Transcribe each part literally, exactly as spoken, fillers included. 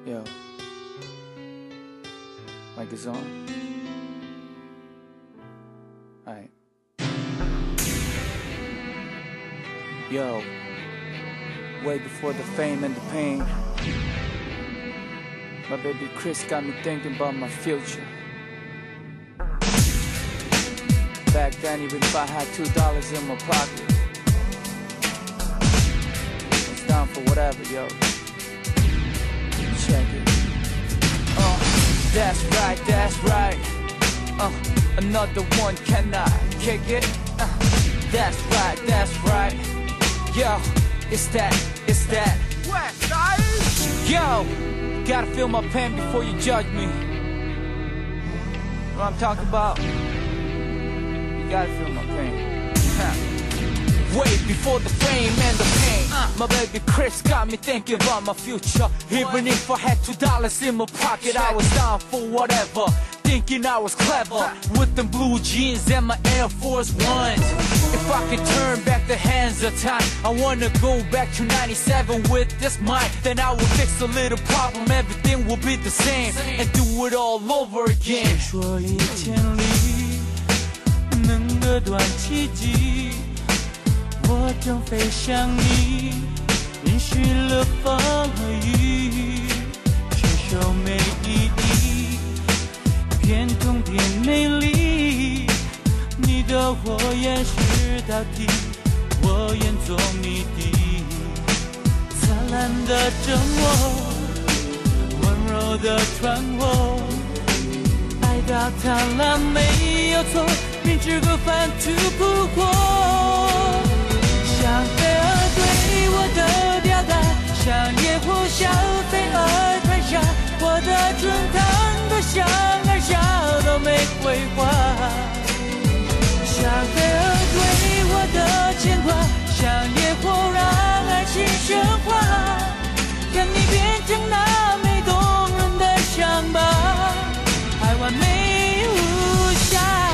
Yo, mic is on. Alright. Yo, way before the fame and the pain, my baby Chris got me thinking about my future. Back then, even if I had two dollars in my pocket, I was down for whatever, yo. Check it. Uh, that's right, that's right. Uh, another one, can I kick it? Uh, that's right, that's right. Yo, it's that, it's that. West Side. Yo, gotta feel my pain before you judge me. What I'm talking about? You gotta feel my pain. Huh. Way before the fame and the pain, uh, my baby Chris got me thinking about my future. Even if I had two dollars in my pocket, I was down for whatever, thinking I was clever with them blue jeans and my Air Force Ones. If I could turn back the hands of time, I wanna go back to ninety-seven with this mic. Then I will fix a little problem, everything will be the same, and do it all over again. 说一千里能割断奇迹，我正飞向你，允许了风和雨，承受没意义，偏痛偏美丽。你的火焰是道题，我愿做谜底。灿烂的折磨，温柔的穿过，爱到贪婪没有错，明知故犯突破。像飞蛾对我的表达，像野火小飞蛾太傻，我的春堂多想而笑都没规划。像飞蛾对我的牵挂，像野火让爱情升华，看你变成那美动人的伤疤，爱完美无瑕。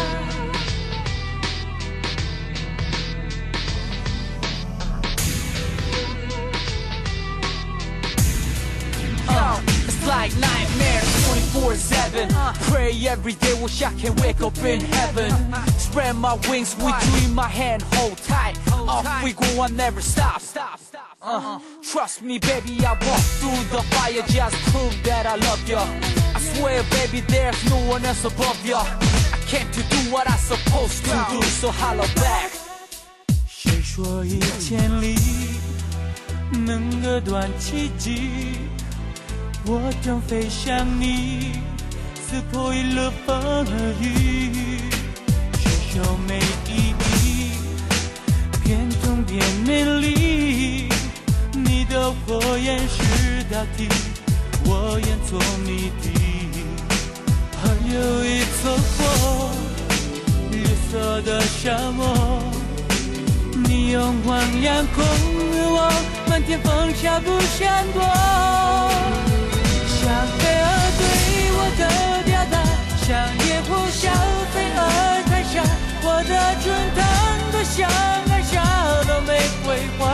Like nightmares twenty-four seven. Pray every day, wish I can wake up in heaven. Spread my wings with you in my hand, hold tight. Off we go, I never stop. Uh, trust me, baby, I walk through the fire, just prove that I love you. I swear, baby, there's no one else above you. I came to do what I'm supposed to do, so holler back. 谁说一千里能割断奇迹？我正飞向你，撕破一路风和雨，承受没意义，偏痛偏美丽。你的火焰是道题，我愿做谜底。还有一撮火，绿色的沙漠，你用黄杨控制我，漫天风沙不闪躲。像飞蛾对我的表达，像野火小飞蛾太傻，我的春堂多想而笑都没规划。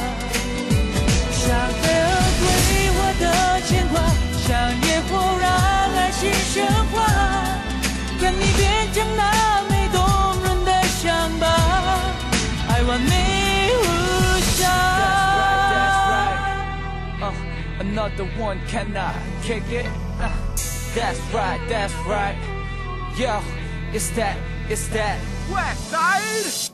像飞蛾对我的牵挂，像野火让爱情升华，看你变成那美动人的伤疤，爱完美无瑕。 Another one, can I kick it? Uh, that's right, that's right. Yo, it's that, it's that. West Side.